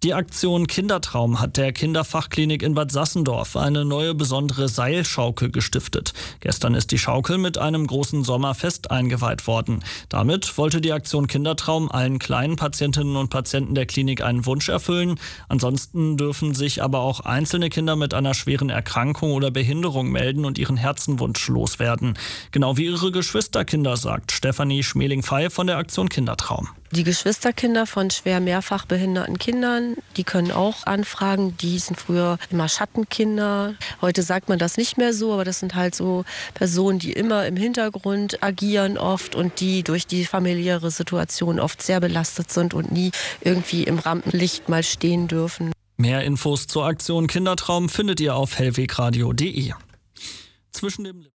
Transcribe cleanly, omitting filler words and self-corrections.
Die Aktion Kindertraum hat der Kinderfachklinik in Bad Sassendorf eine neue besondere Seilschaukel gestiftet. Gestern ist die Schaukel mit einem großen Sommerfest eingeweiht worden. Damit wollte die Aktion Kindertraum allen kleinen Patientinnen und Patienten der Klinik einen Wunsch erfüllen. Ansonsten dürfen sich aber auch einzelne Kinder mit einer schweren Erkrankung oder Behinderung melden und ihren Herzenwunsch loswerden. Genau wie ihre Geschwisterkinder, sagt Stefanie Schmeling-Fey von der Aktion Kindertraum. Die Geschwisterkinder von schwer mehrfach behinderten Kindern, die können auch anfragen. Die sind früher immer Schattenkinder. Heute sagt man das nicht mehr so, aber das sind halt so Personen, die immer im Hintergrund agieren oft und die durch die familiäre Situation oft sehr belastet sind und nie irgendwie im Rampenlicht mal stehen dürfen. Mehr Infos zur Aktion Kindertraum findet ihr auf hellwegradio.de.